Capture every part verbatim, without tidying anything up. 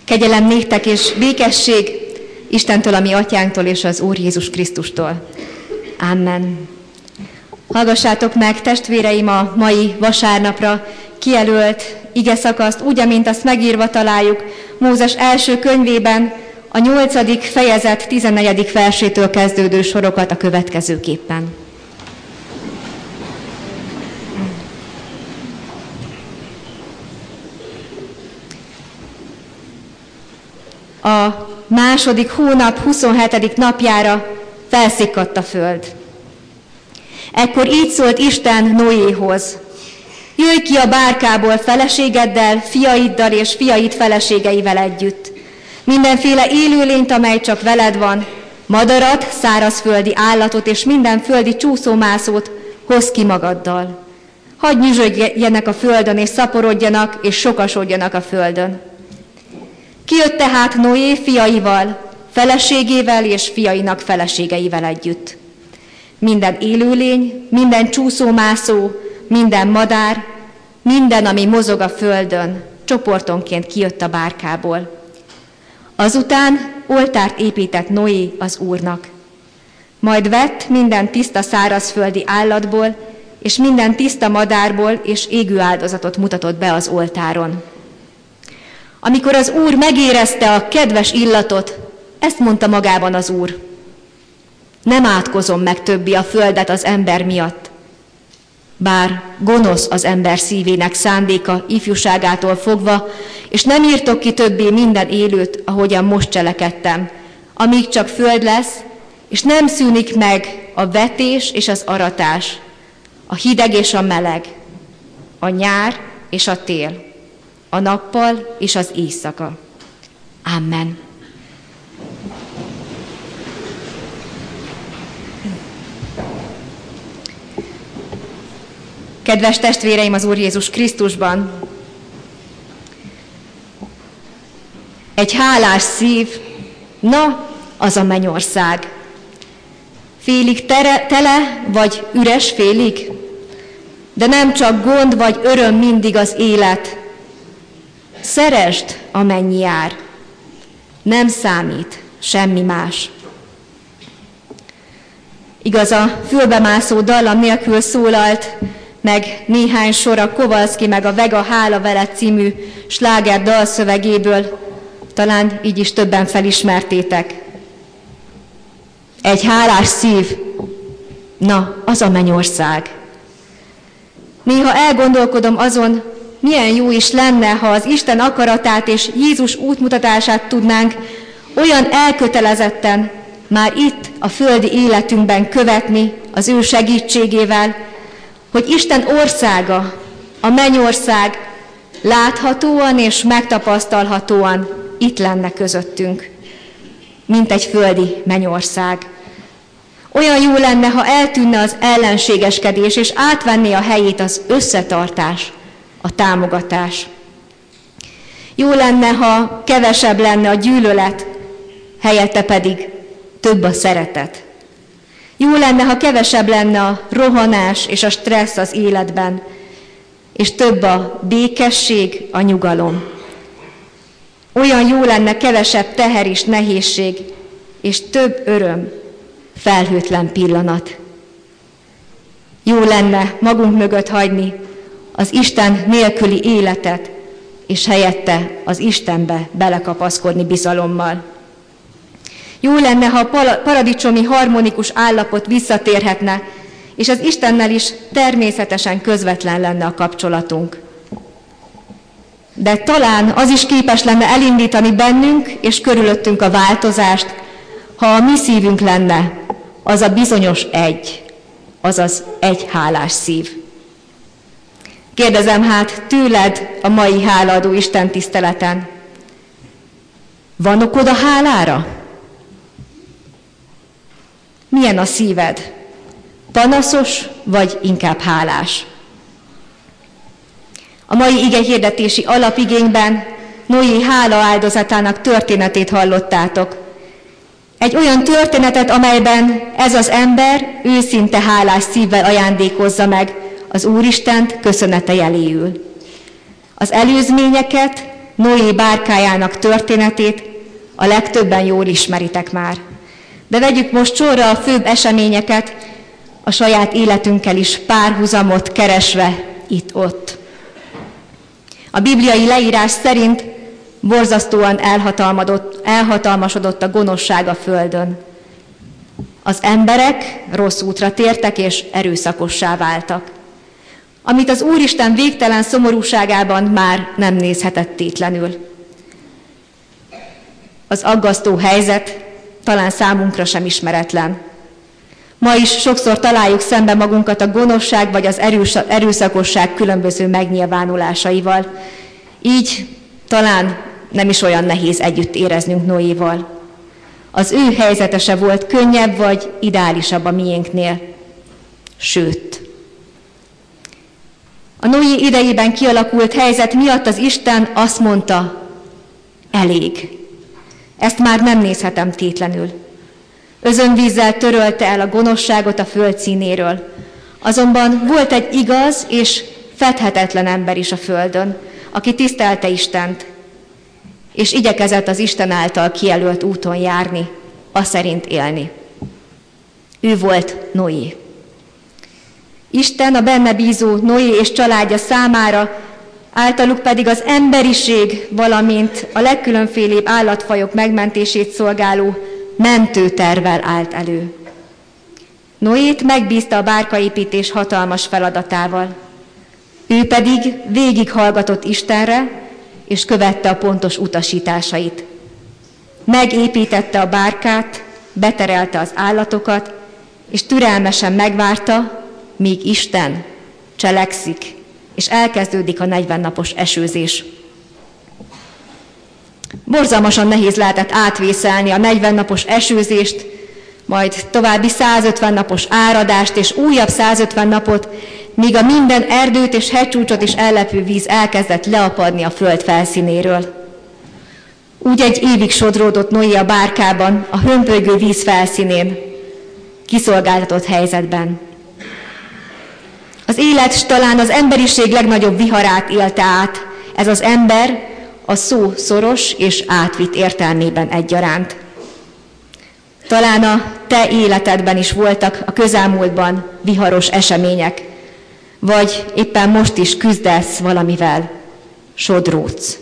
Kegyelem néktek és békesség Istentől, a mi atyánktól és az Úr Jézus Krisztustól. Amen. Hallgassátok meg, testvéreim, a mai vasárnapra kijelölt igeszakaszt, úgy, amint azt megírva találjuk Mózes első könyvében, a nyolcadik fejezet tizennegyedik versétől kezdődő sorokat a következőképpen. A második hónap huszonhetedik napjára felszikkadt a föld. Ekkor így szólt Isten Noéhoz: jöjj ki a bárkából feleségeddel, fiaiddal és fiaid feleségeivel együtt. Mindenféle élőlényt, amely csak veled van, madarat, szárazföldi állatot és minden földi csúszómászót hozz ki magaddal. Hadd nyüzsögjenek a földön, és szaporodjanak, és sokasodjanak a földön. Kijött tehát Noé fiaival, feleségével és fiainak feleségeivel együtt. Minden élőlény, minden csúszómászó, minden madár, minden, ami mozog a földön, csoportonként kijött a bárkából. Azután oltárt épített Noé az Úrnak. Majd vett minden tiszta szárazföldi állatból, és minden tiszta madárból, és égő áldozatot mutatott be az oltáron. Amikor az Úr megérezte a kedves illatot, ezt mondta magában az Úr: nem átkozom meg többi a földet az ember miatt. Bár gonosz az ember szívének szándéka ifjúságától fogva, és nem írtok ki többé minden élőt, ahogyan most cselekedtem, amíg csak föld lesz, és nem szűnik meg a vetés és az aratás, a hideg és a meleg, a nyár és a tél, a nappal és az éjszaka. Amen. Kedves testvéreim az Úr Jézus Krisztusban, egy hálás szív, na, az a mennyország. Félig tere, tele, vagy üres félig, de nem csak gond vagy öröm mindig az élet. Szeresd, amennyi jár. Nem számít semmi más. Igaz, a fülbemászó dallam nélkül szólalt meg néhány sor a Kowalski meg a Vega Hála veled című sláger dalszövegéből, talán így is többen felismertétek. Egy hálás szív, na, az a mennyország. Néha elgondolkodom azon, milyen jó is lenne, ha az Isten akaratát és Jézus útmutatását tudnánk olyan elkötelezetten már itt a földi életünkben követni az ő segítségével, hogy Isten országa, a mennyország láthatóan és megtapasztalhatóan itt lenne közöttünk, mint egy földi mennyország. Olyan jó lenne, ha eltűnne az ellenségeskedés, és átvenné a helyét az összetartás, a támogatás. Jó lenne, ha kevesebb lenne a gyűlölet, helyette pedig több a szeretet. Jó lenne, ha kevesebb lenne a rohanás és a stressz az életben, és több a békesség, a nyugalom. Olyan jó lenne kevesebb teher és nehézség, és több öröm, felhőtlen pillanat. Jó lenne magunk mögött hagyni az Isten nélküli életet, és helyette az Istenbe belekapaszkodni bizalommal. Jó lenne, ha a paradicsomi harmonikus állapot visszatérhetne, és az Istennel is természetesen közvetlen lenne a kapcsolatunk. De talán az is képes lenne elindítani bennünk és körülöttünk a változást, ha a mi szívünk lenne az a bizonyos egy, azaz egy hálás szív. Kérdezem hát tőled a mai hálaadó Isten tiszteleten, van okod a hálára? Milyen a szíved? Panaszos vagy inkább hálás? A mai igehirdetési alapigényben Noé hála áldozatának történetét hallottátok. Egy olyan történetet, amelyben ez az ember őszinte hálás szívvel ajándékozza meg az Úristent köszönete jeléül. Az előzményeket Noé bárkájának történetét a legtöbben jól ismeritek már. De vegyük most sorra a főbb eseményeket, a saját életünkkel is párhuzamot keresve itt-ott. A bibliai leírás szerint borzasztóan elhatalmasodott a gonoszság a földön. Az emberek rossz útra tértek és erőszakossá váltak, amit az Úristen végtelen szomorúságában már nem nézhetett tétlenül. Az aggasztó helyzet talán számunkra sem ismeretlen. Ma is sokszor találjuk szembe magunkat a gonoszság vagy az erős, erőszakosság különböző megnyilvánulásaival. Így talán nem is olyan nehéz együtt éreznünk Noéval. Az ő helyzete se volt könnyebb vagy ideálisabb a miénknél. Sőt, a Noé idejében kialakult helyzet miatt az Isten azt mondta, elég. Ezt már nem nézhetem tétlenül. Özönvízzel törölte el a gonoszságot a föld színéről. Azonban volt egy igaz és fedhetetlen ember is a földön, aki tisztelte Istent, és igyekezett az Isten által kijelölt úton járni, aszerint élni. Ő volt Noé. Isten a benne bízó Noé és családja számára, általuk pedig az emberiség, valamint a legkülönfélébb állatfajok megmentését szolgáló mentőtervvel állt elő. Noét megbízta a bárkaépítés hatalmas feladatával. Ő pedig végighallgatott Istenre, és követte a pontos utasításait. Megépítette a bárkát, beterelte az állatokat, és türelmesen megvárta, míg Isten cselekszik, és elkezdődik a negyven napos esőzés. Borzalmasan nehéz lehetett átvészelni a negyven napos esőzést, majd további százötven napos áradást és újabb százötven napot, míg a minden erdőt és hegycsúcsot is ellepő víz elkezdett leapadni a föld felszínéről. Úgy egy évig sodródott Noé a bárkában, a hömpölygő víz felszínén, kiszolgáltatott helyzetben. Az élet talán az emberiség legnagyobb viharát élte át, ez az ember a szó szoros és átvitt értelmében egyaránt. Talán a te életedben is voltak a közelmúltban viharos események, vagy éppen most is küzdesz valamivel, sodródsz.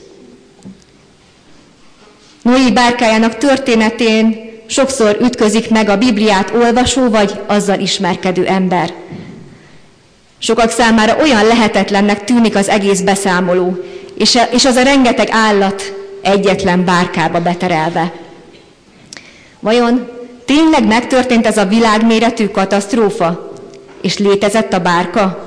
Noé bárkájának történetén sokszor ütközik meg a Bibliát olvasó vagy azzal ismerkedő ember. Sokak számára olyan lehetetlennek tűnik az egész beszámoló, és az a rengeteg állat egyetlen bárkába beterelve. Vajon tényleg megtörtént ez a világméretű katasztrófa, és létezett a bárka?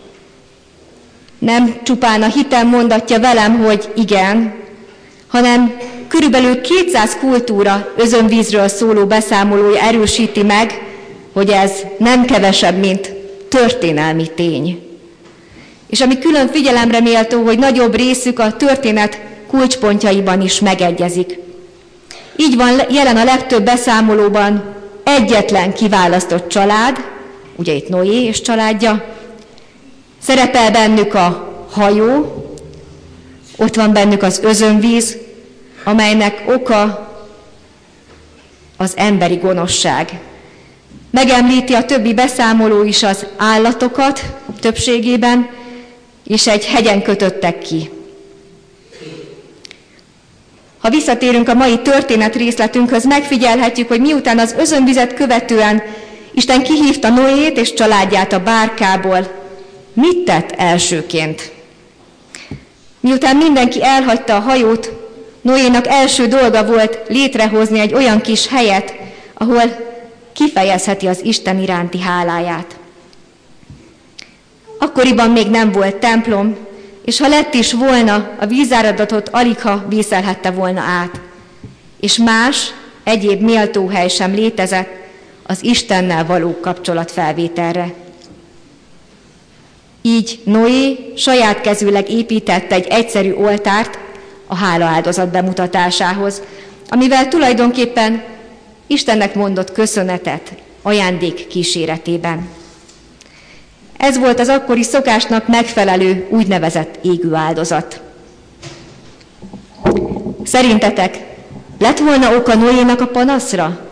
Nem csupán a hitem mondatja velem, hogy igen, hanem körülbelül kétszáz kultúra özönvízről szóló beszámolója erősíti meg, hogy ez nem kevesebb, mint történelmi tény. És ami külön figyelemre méltó, hogy nagyobb részük a történet kulcspontjaiban is megegyezik. Így van jelen a legtöbb beszámolóban egyetlen kiválasztott család, ugye itt Noé és családja, szerepel bennük a hajó, ott van bennük az özönvíz, amelynek oka az emberi gonoszság. Megemlíti a többi beszámoló is az állatokat többségében, és egy hegyen kötöttek ki. Ha visszatérünk a mai történet részletünkhöz, megfigyelhetjük, hogy miután az özönvizet követően Isten kihívta Noét és családját a bárkából, mit tett elsőként? Miután mindenki elhagyta a hajót, Noénak első dolga volt létrehozni egy olyan kis helyet, ahol kifejezheti az Isten iránti háláját. Akkoriban még nem volt templom, és ha lett is volna, a vízáradatot aligha vészelhette volna át. És más, egyéb méltó hely sem létezett az Istennel való kapcsolatfelvételre. Így Noé saját kezűleg építette egy egyszerű oltárt a hálaáldozat bemutatásához, amivel tulajdonképpen Istennek mondott köszönetet ajándék kíséretében. Ez volt az akkori szokásnak megfelelő úgynevezett égő áldozat. Szerintetek lett volna oka Noénak a panaszra?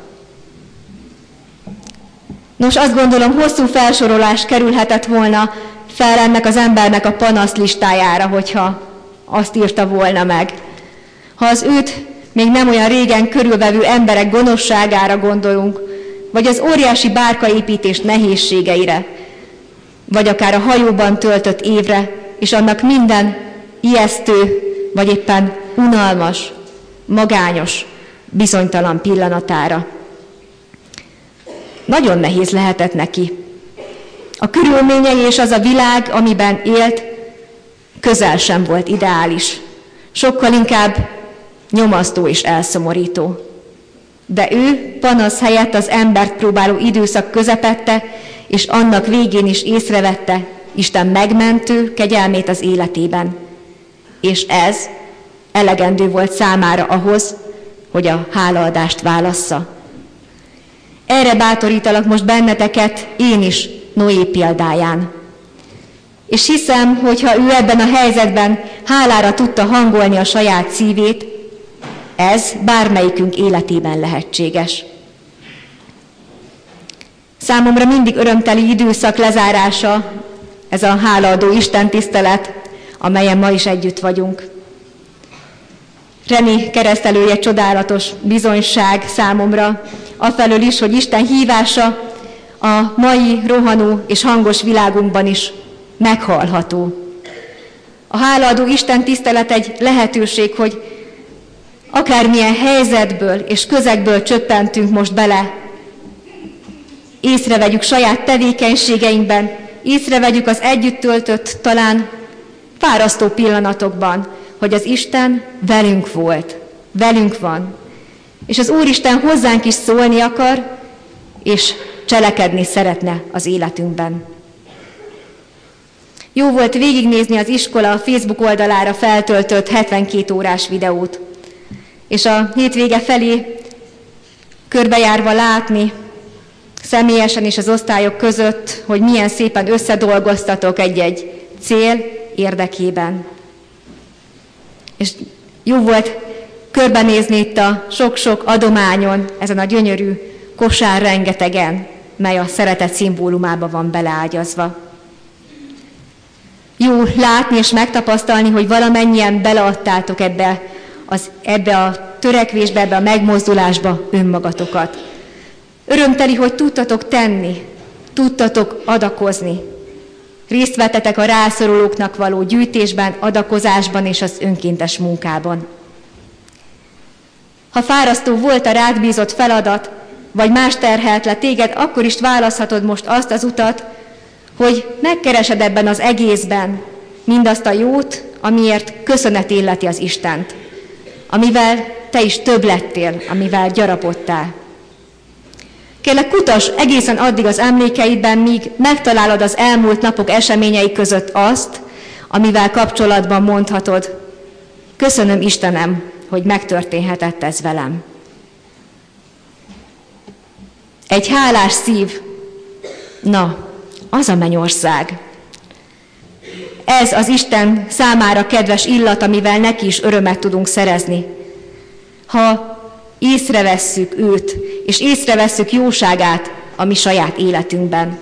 Nos, azt gondolom, hosszú felsorolás kerülhetett volna fel ennek az embernek a panasz listájára, hogyha azt írta volna meg. Ha az őt még nem olyan régen körülvevő emberek gonoszságára gondolunk, vagy az óriási bárkaépítés nehézségeire, vagy akár a hajóban töltött évre, és annak minden ijesztő, vagy éppen unalmas, magányos, bizonytalan pillanatára. Nagyon nehéz lehetett neki. A körülményei és az a világ, amiben élt, közel sem volt ideális. Sokkal inkább nyomasztó és elszomorító. De ő panasz helyett az embert próbáló időszak közepette, és annak végén is észrevette Isten megmentő kegyelmét az életében. És ez elegendő volt számára ahhoz, hogy a hálaadást válassza. Erre bátorítalak most benneteket én is Noé példáján. És hiszem, hogyha ő ebben a helyzetben hálára tudta hangolni a saját szívét, ez bármelyikünk életében lehetséges. Számomra mindig örömteli időszak lezárása ez a hálaadó istentisztelet, amelyen ma is együtt vagyunk. Reni keresztelője csodálatos bizonyság számomra, afelől is, hogy Isten hívása a mai rohanó és hangos világunkban is meghallható. A hálaadó Isten tisztelet egy lehetőség, hogy akármilyen helyzetből és közegből csöppentünk most bele, észrevegyük saját tevékenységeinkben, észrevegyük az együtt töltött, talán fárasztó pillanatokban, hogy az Isten velünk volt, velünk van, és az Úristen hozzánk is szólni akar, és cselekedni szeretne az életünkben. Jó volt végignézni az iskola Facebook oldalára feltöltött hetvenkét órás videót, és a hétvége felé körbejárva látni, személyesen és az osztályok között, hogy milyen szépen összedolgoztatok egy-egy cél érdekében. És jó volt körbenézni itt a sok-sok adományon, ezen a gyönyörű kosár rengetegen, mely a szeretet szimbólumába van beleágyazva. Jó látni és megtapasztalni, hogy valamennyien beleadtátok ebbe, az, ebbe a törekvésbe, ebbe a megmozdulásba önmagatokat. Örömteli, hogy tudtatok tenni, tudtatok adakozni. Részt vettetek a rászorulóknak való gyűjtésben, adakozásban és az önkéntes munkában. Ha fárasztó volt a rád bízott feladat, vagy más terhelt le téged, akkor is választhatod most azt az utat, hogy megkeresed ebben az egészben mindazt a jót, amiért köszönet illeti az Istent, amivel te is több lettél, amivel gyarapodtál. Kérlek, kutass egészen addig az emlékeidben, míg megtalálod az elmúlt napok eseményei között azt, amivel kapcsolatban mondhatod, köszönöm Istenem, hogy megtörténhetett ez velem. Egy hálás szív, na, az a mennyország. Ez az Isten számára kedves illat, amivel neki is örömet tudunk szerezni. Ha észrevesszük őt, és észrevesszük jóságát a mi saját életünkben.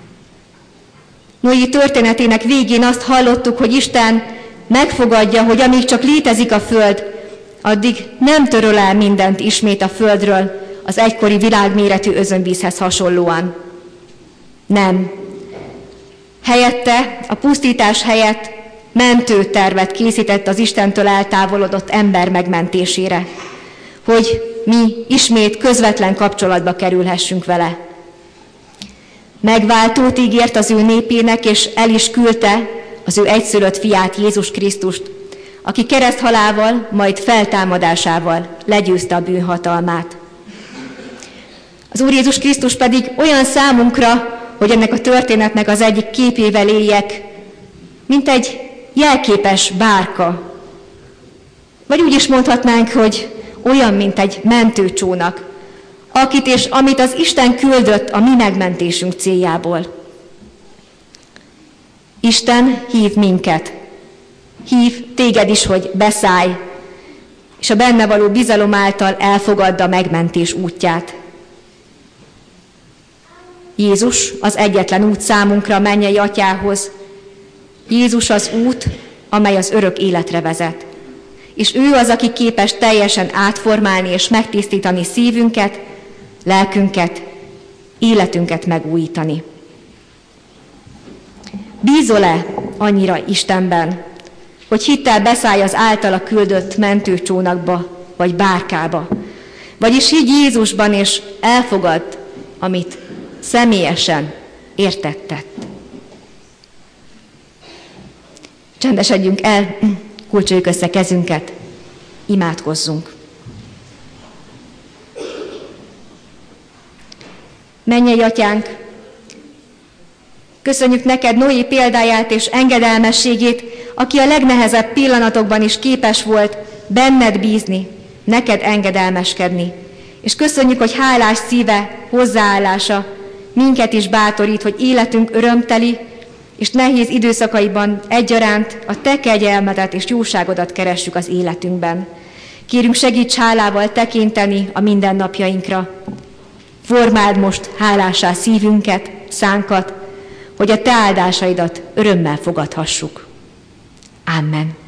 Noé történetének végén azt hallottuk, hogy Isten megfogadja, hogy amíg csak létezik a föld, addig nem töröl el mindent ismét a földről, az egykori világméretű özönvízhez hasonlóan. Nem. Helyette, a pusztítás helyett mentő tervet készített az Istentől eltávolodott ember megmentésére, hogy mi ismét közvetlen kapcsolatba kerülhessünk vele. Megváltót ígért az ő népének, és el is küldte az ő egyszülött fiát, Jézus Krisztust, aki kereszthalálával, majd feltámadásával legyőzte a bűnhatalmát. Az Úr Jézus Krisztus pedig olyan számunkra, hogy ennek a történetnek az egyik képével éljek, mint egy jelképes bárka. Vagy úgy is mondhatnánk, hogy olyan, mint egy mentőcsónak, akit és amit az Isten küldött a mi megmentésünk céljából. Isten hív minket. Hív téged is, hogy beszállj és a benne való bizalom által elfogadda a megmentés útját. Jézus az egyetlen út számunkra a mennyei Atyához. Jézus az út, amely az örök életre vezet. És ő az, aki képes teljesen átformálni és megtisztítani szívünket, lelkünket, életünket megújítani. Bízol-e annyira Istenben, hogy hittel beszállj az általa küldött mentőcsónakba, vagy bárkába? Vagyis higgy Jézusban, és elfogadd, amit személyesen értettett. Csendesedjünk el, kulcsoljuk össze kezünket, imádkozzunk. Mennyei Atyánk, köszönjük neked Noé példáját és engedelmességét, aki a legnehezebb pillanatokban is képes volt benned bízni, neked engedelmeskedni. És köszönjük, hogy hálás szíve, hozzáállása minket is bátorít, hogy életünk örömteli, és nehéz időszakaiban egyaránt a te kegyelmedet és jóságodat keressük az életünkben. Kérünk, segíts hálával tekinteni a mindennapjainkra. Formáld most hálássá szívünket, szánkat, hogy a te áldásaidat örömmel fogadhassuk. Amen.